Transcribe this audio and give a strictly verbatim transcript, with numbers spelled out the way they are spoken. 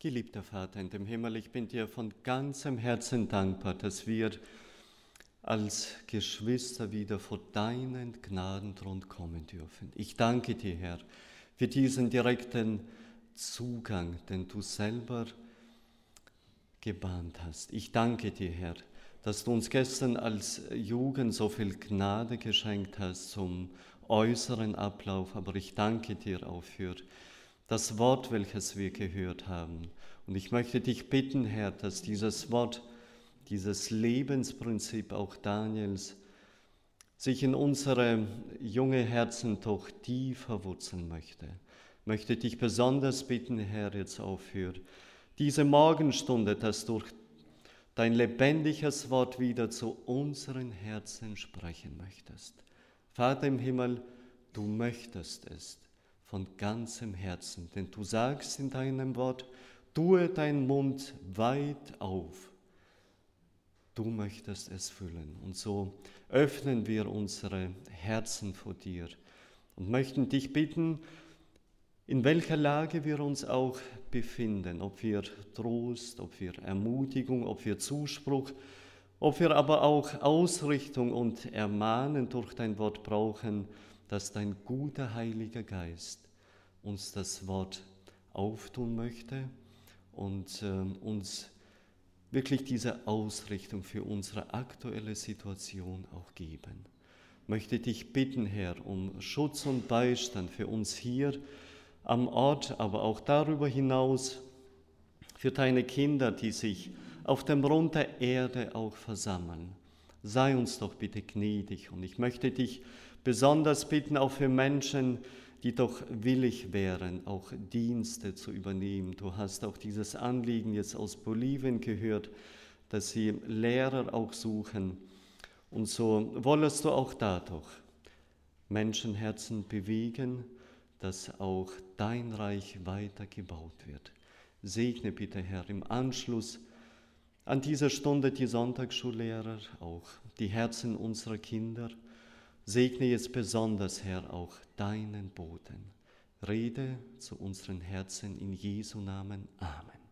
Geliebter Vater in dem Himmel, ich bin dir von ganzem Herzen dankbar, dass wir als Geschwister wieder vor deinen Gnadenthron kommen dürfen. Ich danke dir, Herr, für diesen direkten Zugang, den du selber gebahnt hast. Ich danke dir, Herr, dass du uns gestern als Jugend so viel Gnade geschenkt hast zum äußeren Ablauf, aber ich danke dir auch für das Wort, welches wir gehört haben. Und ich möchte dich bitten, Herr, dass dieses Wort, dieses Lebensprinzip auch Daniels, sich in unsere junge Herzen doch tiefer wurzeln möchte. Ich möchte dich besonders bitten, Herr, jetzt auch für diese Morgenstunde, dass durch dein lebendiges Wort wieder zu unseren Herzen sprechen möchtest. Vater im Himmel, du möchtest es von ganzem Herzen, denn du sagst in deinem Wort, tue deinen Mund weit auf. Du möchtest es füllen. Und so öffnen wir unsere Herzen vor dir und möchten dich bitten, in welcher Lage wir uns auch befinden, ob wir Trost, ob wir Ermutigung, ob wir Zuspruch, ob wir aber auch Ausrichtung und Ermahnen durch dein Wort brauchen, dass dein guter Heiliger Geist uns das Wort auftun möchte und äh, uns wirklich diese Ausrichtung für unsere aktuelle Situation auch geben. Ich möchte dich bitten, Herr, um Schutz und Beistand für uns hier am Ort, aber auch darüber hinaus für deine Kinder, die sich auf dem Rund der Erde auch versammeln. Sei uns doch bitte gnädig und ich möchte dich besonders bitten, auch für Menschen, die doch willig wären, auch Dienste zu übernehmen. Du hast auch dieses Anliegen jetzt aus Bolivien gehört, dass sie Lehrer auch suchen. Und so wollest du auch dadurch Menschenherzen bewegen, dass auch dein Reich weiter gebaut wird. Segne bitte, Herr, im Anschluss an diese Stunde die Sonntagsschullehrer, auch die Herzen unserer Kinder. Segne jetzt besonders, Herr, auch deinen Boten. Rede zu unseren Herzen in Jesu Namen. Amen.